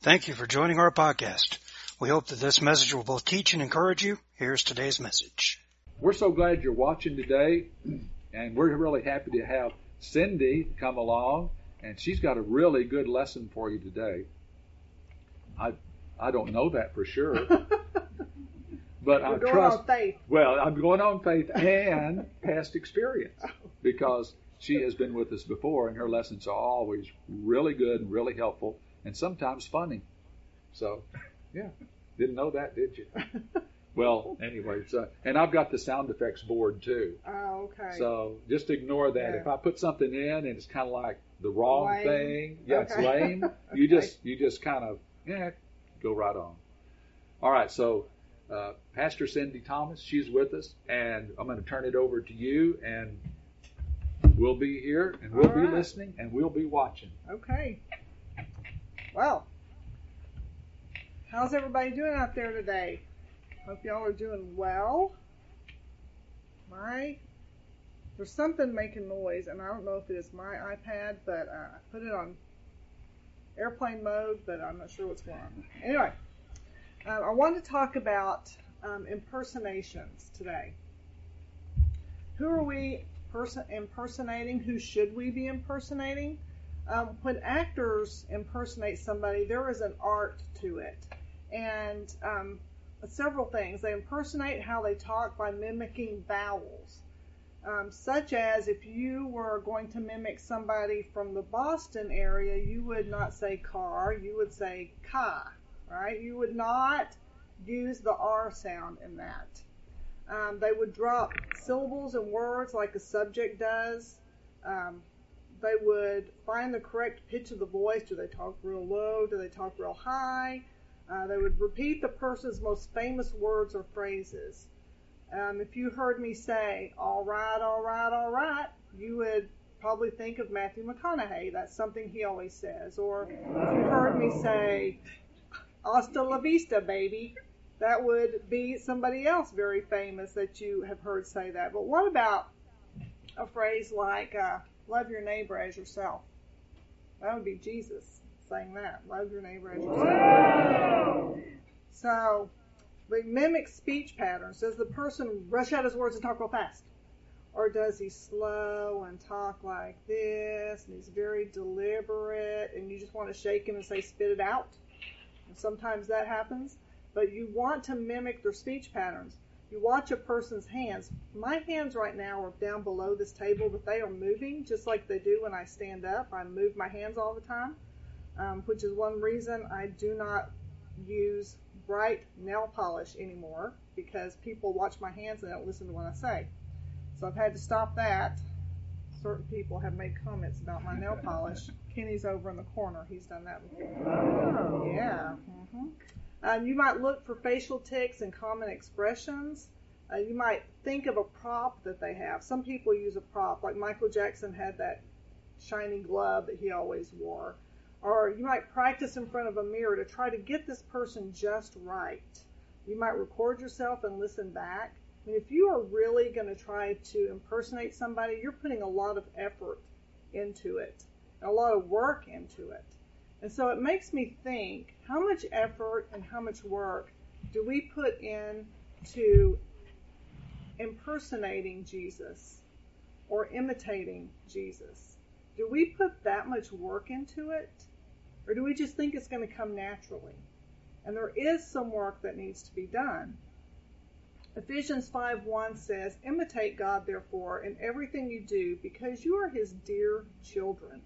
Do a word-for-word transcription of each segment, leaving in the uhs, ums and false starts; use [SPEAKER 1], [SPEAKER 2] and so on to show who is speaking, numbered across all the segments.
[SPEAKER 1] Thank you for joining our podcast. We hope that this message will both teach and encourage you. Here's today's message.
[SPEAKER 2] We're so glad you're watching today, and we're really happy to have Cindy come along, and she's got a really good lesson for you today. I I don't know that for sure, but I
[SPEAKER 3] going
[SPEAKER 2] trust.
[SPEAKER 3] On faith.
[SPEAKER 2] Well, I'm going on faith and past experience because she has been with us before, and her lessons are always really good and really helpful, and sometimes funny. So, yeah, didn't know that, did you? Well, anyway, so, and I've got the sound effects board too.
[SPEAKER 3] Oh, okay.
[SPEAKER 2] So just ignore that.
[SPEAKER 3] Yeah.
[SPEAKER 2] If I put something in and it's kind of like the wrong
[SPEAKER 3] Lame.
[SPEAKER 2] thing, yeah,
[SPEAKER 3] Okay.
[SPEAKER 2] it's lame. You
[SPEAKER 3] Okay.
[SPEAKER 2] just you just kind of yeah, go right on. All right, so uh, Pastor Cindy Thomas, she's with us, and I'm going to turn it over to you, and we'll be here, and we'll
[SPEAKER 3] All
[SPEAKER 2] be
[SPEAKER 3] right.
[SPEAKER 2] listening, and we'll be watching.
[SPEAKER 3] Okay. Well, how's everybody doing out there today? Hope y'all are doing well. My, there's something making noise, and I don't know if it is my iPad, but uh, I put it on airplane mode, but I'm not sure what's going on. Anyway, uh, I want to talk about um, impersonations today. Who are we person- impersonating? Who should we be impersonating? Um, when actors impersonate somebody, there is an art to it. And um, several things. They impersonate how they talk by mimicking vowels. Um, such as if you were going to mimic somebody from the Boston area, you would not say car, you would say ka, right? You would not use the R sound in that. Um, they would drop syllables and words like a subject does. Um, they would find the correct pitch of the voice. Do they talk real low? Do they talk real high? Uh, they would repeat the person's most famous words or phrases. Um, if you heard me say, all right, all right, all right, you would probably think of Matthew McConaughey. That's something he always says. Or if you heard me say, hasta la vista, baby, that would be somebody else very famous that you have heard say that. But what about a phrase like, uh, love your neighbor as yourself? That would be Jesus saying that. Love your neighbor as yourself. So, we mimic speech patterns. Does the person rush out his words and talk real fast? Or does he slow and talk like this, and he's very deliberate, and you just want to shake him and say, spit it out? And sometimes that happens. But you want to mimic their speech patterns. You watch a person's hands. My hands right now are down below this table, but they are moving just like they do when I stand up. I move my hands all the time, um, which is one reason I do not use bright nail polish anymore, because people watch my hands and they don't listen to what I say. So I've had to stop that. Certain people have made comments about my nail polish. Kenny's over in the corner. He's done that before. Oh. Yeah. Mm-hmm. Um, you might look for facial tics and common expressions. Uh, you might think of a prop that they have. Some people use a prop, like Michael Jackson had that shiny glove that he always wore. Or you might practice in front of a mirror to try to get this person just right. You might record yourself and listen back. I mean, if you are really going to try to impersonate somebody, you're putting a lot of effort into it, a lot of work into it. And so it makes me think, how much effort and how much work do we put into impersonating Jesus or imitating Jesus? Do we put that much work into it? Or do we just think it's going to come naturally? And there is some work that needs to be done. Ephesians five one says, imitate God, therefore, in everything you do, because you are his dear children.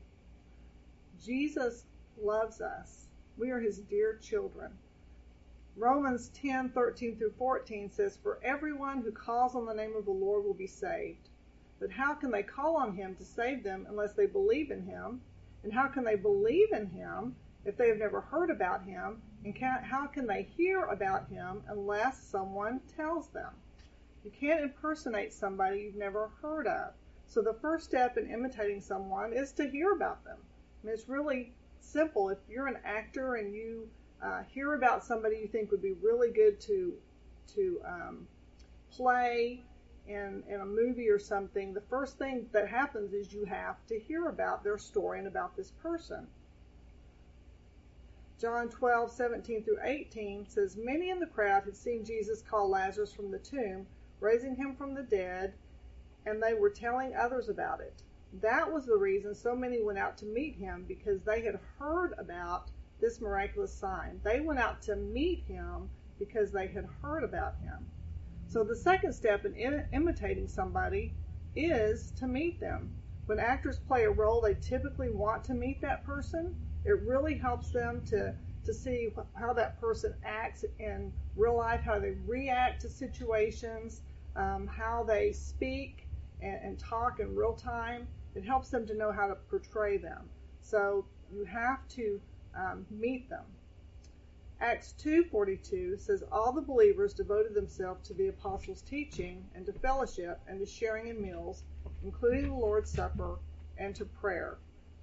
[SPEAKER 3] Jesus loves us. We are his dear children. Romans ten thirteen through fourteen says, for everyone who calls on the name of the Lord will be saved. But how can they call on him to save them unless they believe in him? And how can they believe in him if they have never heard about him? And can, how can they hear about him unless someone tells them? You can't impersonate somebody you've never heard of. So the first step in imitating someone is to hear about them. I mean, it's really simple. If you're an actor and you uh, hear about somebody you think would be really good to to um, play in, in a movie or something, the first thing that happens is you have to hear about their story and about this person. John twelve, seventeen through eighteen says, many in the crowd had seen Jesus call Lazarus from the tomb, raising him from the dead, and they were telling others about it. That was the reason so many went out to meet him, because they had heard about this miraculous sign. They went out to meet him because they had heard about him. So the second step in im- imitating somebody is to meet them. When actors play a role, they typically want to meet that person. It really helps them to, to see how that person acts in real life, how they react to situations, um, how they speak and, and talk in real time. It helps them to know how to portray them. So you have to um, meet them. Acts two forty-two says, all the believers devoted themselves to the apostles' teaching and to fellowship and to sharing in meals, including the Lord's Supper, and to prayer.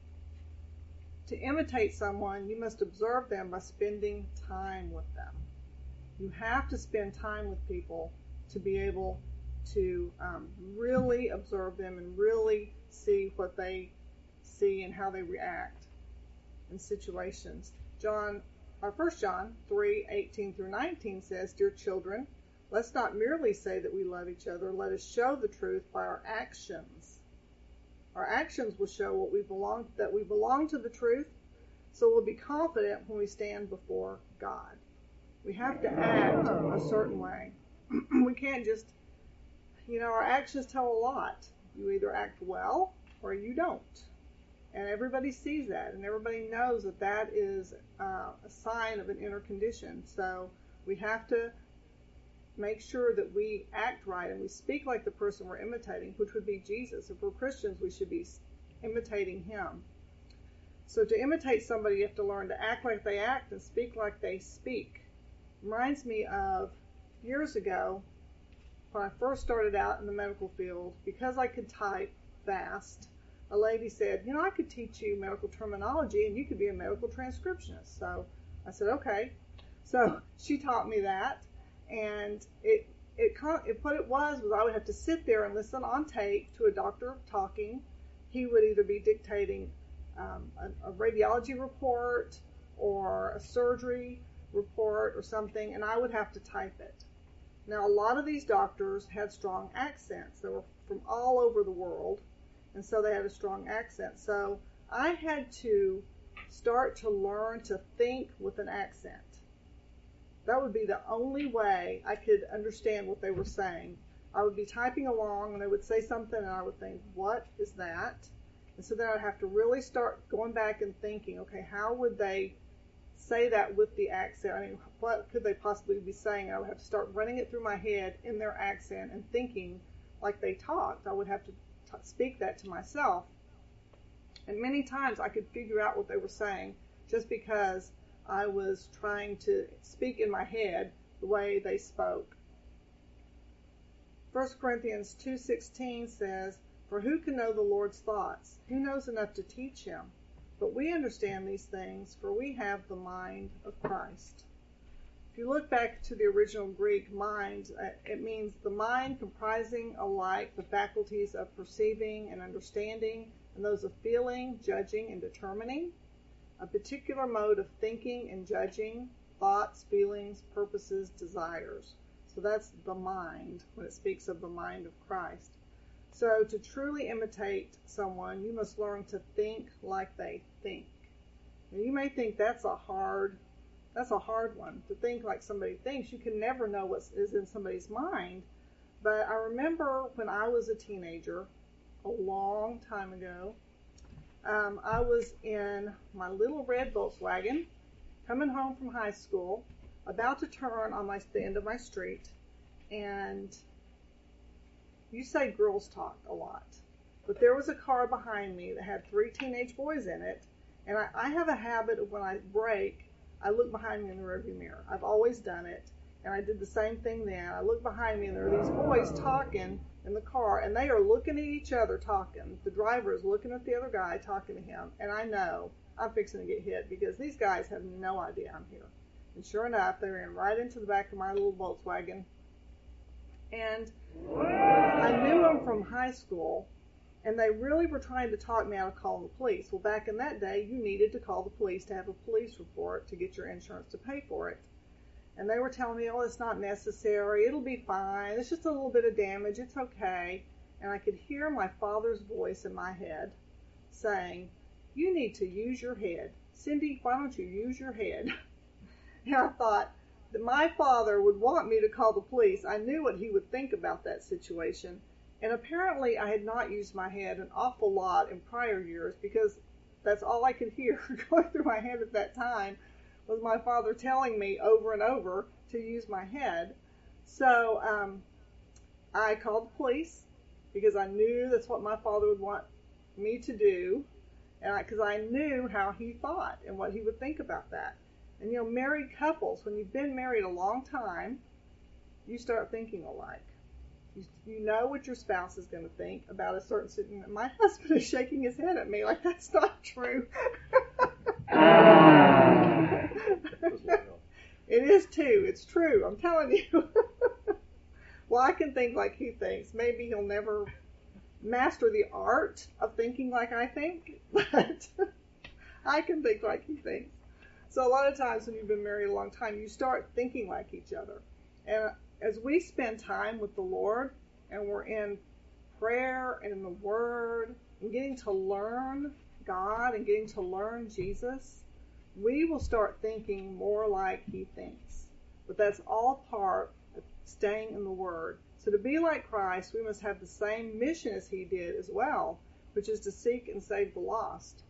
[SPEAKER 3] To imitate someone, you must observe them by spending time with them. You have to spend time with people to be able to um, really observe them and really see what they see and how they react in situations. John, or First John three, eighteen through nineteen says, dear children, let's not merely say that we love each other. Let us show the truth by our actions. Our actions will show what we belong, that we belong to the truth, so we'll be confident when we stand before God. We have to act a certain way. We can't just, you know, our actions tell a lot. You either act well or you don't. And everybody sees that, and everybody knows that that is uh, a sign of an inner condition. So we have to make sure that we act right and we speak like the person we're imitating, which would be Jesus. If we're Christians, we should be imitating him. So to imitate somebody, you have to learn to act like they act and speak like they speak. Reminds me of years ago when I first started out in the medical field. Because I could type fast, a lady said, you know, I could teach you medical terminology and you could be a medical transcriptionist. So I said, okay. So she taught me that, and it it, it what it was was I would have to sit there and listen on tape to a doctor talking. He would either be dictating um, a, a radiology report or a surgery report or something, and I would have to type it. Now, a lot of these doctors had strong accents. They were from all over the world, and so they had a strong accent. So I had to start to learn to think with an accent. That would be the only way I could understand what they were saying. I would be typing along, and they would say something, and I would think, what is that? And so then I'd have to really start going back and thinking, okay, how would they say that with the accent? I mean, what could they possibly be saying? I would have to start running it through my head in their accent and thinking like they talked. I would have to t- speak that to myself. And many times I could figure out what they were saying just because I was trying to speak in my head the way they spoke. First Corinthians two sixteen says, for who can know the Lord's thoughts? Who knows enough to teach him? But we understand these things, for we have the mind of Christ. If you look back to the original Greek, mind, it means the mind comprising alike the faculties of perceiving and understanding, and those of feeling, judging, and determining. A particular mode of thinking and judging, thoughts, feelings, purposes, desires. So that's the mind when it speaks of the mind of Christ. So to truly imitate someone, you must learn to think like they think. Now, you may think that's a hard, that's a hard one, to think like somebody thinks. You can never know what is in somebody's mind. But I remember when I was a teenager, a long time ago, um, I was in my little red Volkswagen, coming home from high school, about to turn on my, the end of my street, and you say girls talk a lot, but there was a car behind me that had three teenage boys in it, and I, I have a habit of when I brake, I look behind me in the rearview mirror. I've always done it, and I did the same thing then. I look behind me, and there are these boys talking in the car, and they are looking at each other talking. The driver is looking at the other guy talking to him, and I know I'm fixing to get hit because these guys have no idea I'm here. And sure enough, they ran right into the back of my little Volkswagen. And I knew them from high school, And they really were trying to talk me out of calling the police. Well, back in that day, you needed to call the police to have a police report to get your insurance to pay for it. And they were telling me, oh, it's not necessary. It'll be fine. It's just a little bit of damage. It's okay. And I could hear my father's voice in my head saying, you need to use your head. Cindy, why don't you use your head? And I thought that my father would want me to call the police. I knew what he would think about that situation. And apparently I had not used my head an awful lot in prior years, because that's all I could hear going through my head at that time was my father telling me over and over to use my head. So um, I called the police because I knew that's what my father would want me to do, and because I, I knew how he thought and what he would think about that. And, you know, married couples, when you've been married a long time, you start thinking alike. You, you know what your spouse is going to think about a certain situation. My husband is shaking his head at me like that's not true. It is too. It's true. I'm telling you. Well, I can think like he thinks. Maybe he'll never master the art of thinking like I think, but I can think like he thinks. So a lot of times when you've been married a long time, you start thinking like each other. And as we spend time with the Lord and we're in prayer and in the Word and getting to learn God and getting to learn Jesus, we will start thinking more like He thinks. But that's all part of staying in the Word. So to be like Christ, we must have the same mission as He did as well, which is to seek and save the lost.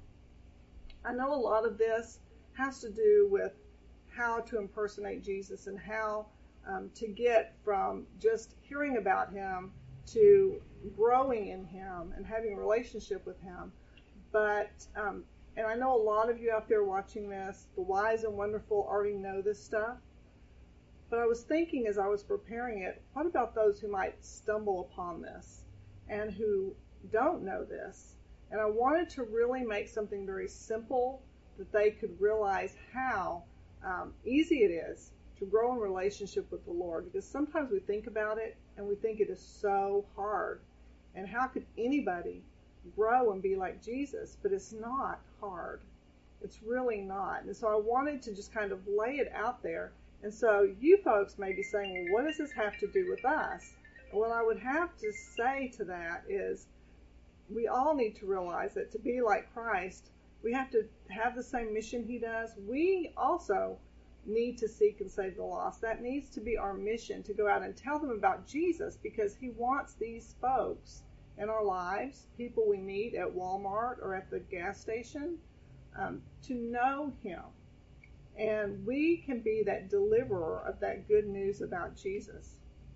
[SPEAKER 3] I know a lot of this has to do with how to impersonate Jesus and how um, to get from just hearing about Him to growing in Him and having a relationship with Him. But, um, and I know a lot of you out there watching this, the wise and wonderful, already know this stuff. But I was thinking as I was preparing it, what about those who might stumble upon this and who don't know this? And I wanted to really make something very simple that they could realize how um, easy it is to grow in relationship with the Lord. Because sometimes we think about it and we think it is so hard. And how could anybody grow and be like Jesus? But it's not hard. It's really not. And so I wanted to just kind of lay it out there. And so you folks may be saying, well, what does this have to do with us? And what I would have to say to that is we all need to realize that to be like Christ, we have to have the same mission He does. We also need to seek and save the lost. That needs to be our mission, to go out and tell them about Jesus, because He wants these folks in our lives, people we meet at Walmart or at the gas station, um, to know Him. And we can be that deliverer of that good news about Jesus.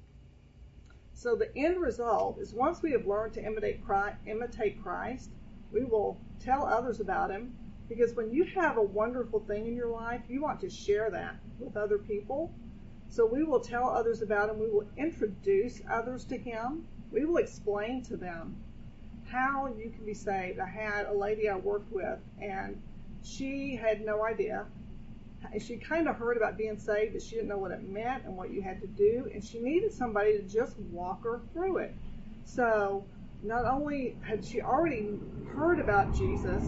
[SPEAKER 3] So the end result is once we have learned to imitate Christ, imitate Christ, we will tell others about Him, because when you have a wonderful thing in your life, you want to share that with other people. So we will tell others about Him. We will introduce others to Him. We will explain to them how you can be saved. I had a lady I worked with, and she had no idea. She kind of heard about being saved, but she didn't know what it meant and what you had to do, and she needed somebody to just walk her through it. So not only had she already heard about Jesus,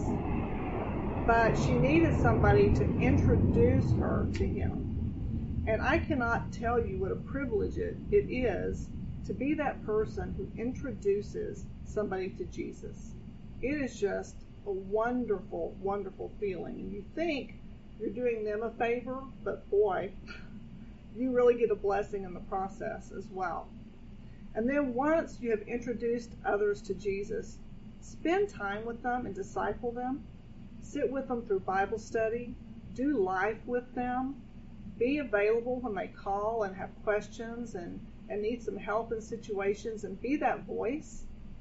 [SPEAKER 3] but she needed somebody to introduce her to Him. And I cannot tell you what a privilege it, it is to be that person who introduces somebody to Jesus. It is just a wonderful, wonderful feeling. And you think you're doing them a favor, but boy, you really get a blessing in the process as well. And then once you have introduced others to Jesus, spend time with them and disciple them. Sit with them through Bible study. Do life with them. Be available when they call and have questions and, and need some help in situations, and be that voice.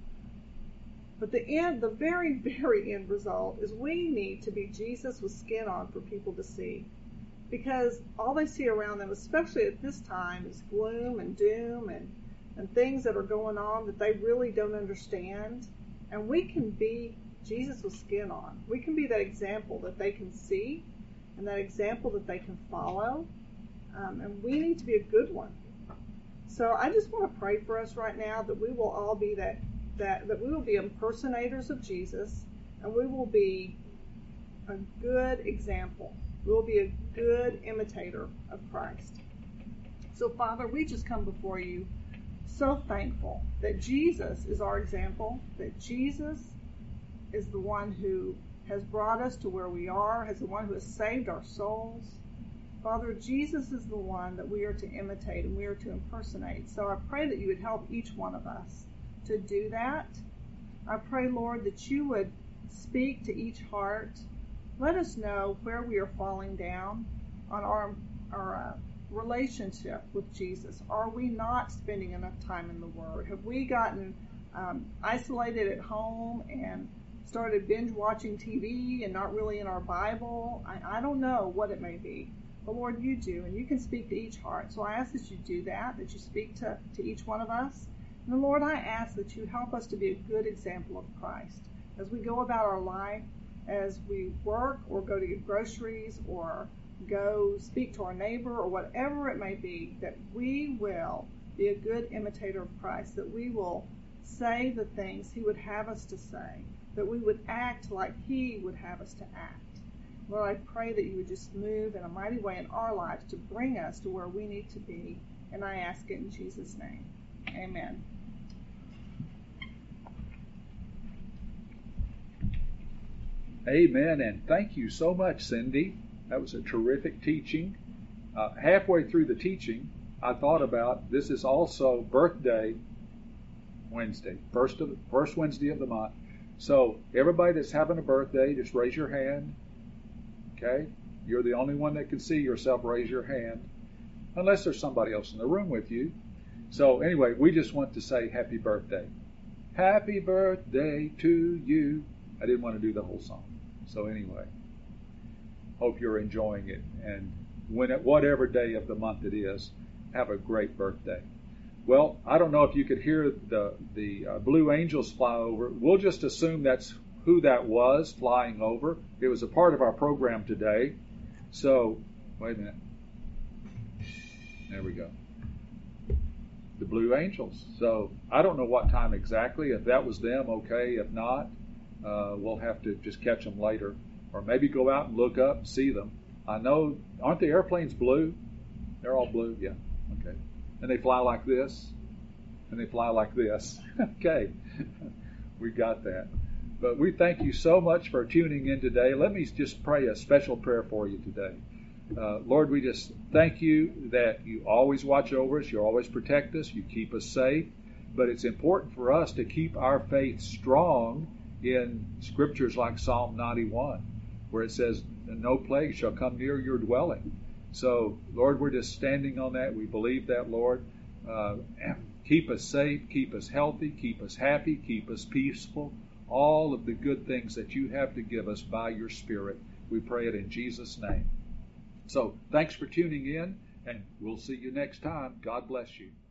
[SPEAKER 3] But the end, the very, very end result is we need to be Jesus with skin on for people to see. Because all they see around them, especially at this time, is gloom and doom and, and things that are going on that they really don't understand. And we can be Jesus with skin on. We can be that example that they can see and that example that they can follow. Um, and we need to be a good one. So I just want to pray for us right now that we will all be that that, that we will be impersonators of Jesus, and we will be a good example. We will be a good imitator of Christ. So, Father, we just come before you so thankful that Jesus is our example, that Jesus is the one who has brought us to where we are, is the one who has saved our souls. Father, Jesus is the one that we are to imitate and we are to impersonate. So I pray that you would help each one of us to do that. I pray, Lord, that you would speak to each heart. Let us know where we are falling down on our, our uh, relationship with Jesus. Are we not spending enough time in the Word? Have we gotten um, isolated at home and started binge watching T V and not really in our Bible? I, I don't know what it may be. But Lord, you do, and you can speak to each heart. So I ask that you do that, that you speak to, to each one of us. And Lord, I ask that you help us to be a good example of Christ as we go about our life, as we work or go to get groceries or go speak to our neighbor or whatever it may be, that we will be a good imitator of Christ, that we will say the things he would have us to say, that we would act like he would have us to act. Lord, I pray that you would just move in a mighty way in our lives to bring us to where we need to be. And I ask it in Jesus' name. Amen.
[SPEAKER 2] Amen. And thank you so much, Cindy. That was a terrific teaching. Uh, halfway through the teaching, I thought about this is also birthday Wednesday, first of first Wednesday of the month. So everybody that's having a birthday, just raise your hand. Okay? You're the only one that can see yourself. Raise your hand. Unless there's somebody else in the room with you. So anyway, we just want to say happy birthday. Happy birthday to you. I didn't want to do the whole song. So anyway, hope you're enjoying it. And when it, whatever day of the month it is, have a great birthday. Well, I don't know if you could hear the, the uh, Blue Angels fly over. We'll just assume that's who that was flying over. It was a part of our program today. So, wait a minute. There we go. The Blue Angels. So, I don't know what time exactly. If that was them, okay. If not, uh, we'll have to just catch them later. Or maybe go out and look up and see them. I know, aren't the airplanes blue? They're all blue, yeah. Okay. And they fly like this. And they fly like this. Okay. We got that. But we thank you so much for tuning in today. Let me just pray a special prayer for you today. Uh, Lord, we just thank you that you always watch over us. You always protect us. You keep us safe. But it's important for us to keep our faith strong in scriptures like Psalm ninety-one, where it says, no plague shall come near your dwelling. So, Lord, we're just standing on that. We believe that, Lord. Uh, keep us safe. Keep us healthy. Keep us happy. Keep us peaceful. All of the good things that you have to give us by your Spirit. We pray it in Jesus' name. So, thanks for tuning in, and we'll see you next time. God bless you.